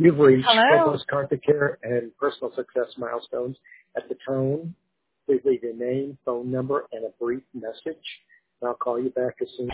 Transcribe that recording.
You've reached Hello. Phobos Carpet Care and Personal Success Milestones. At the tone, please leave your name, phone number, and a brief message. And I'll call you back as soon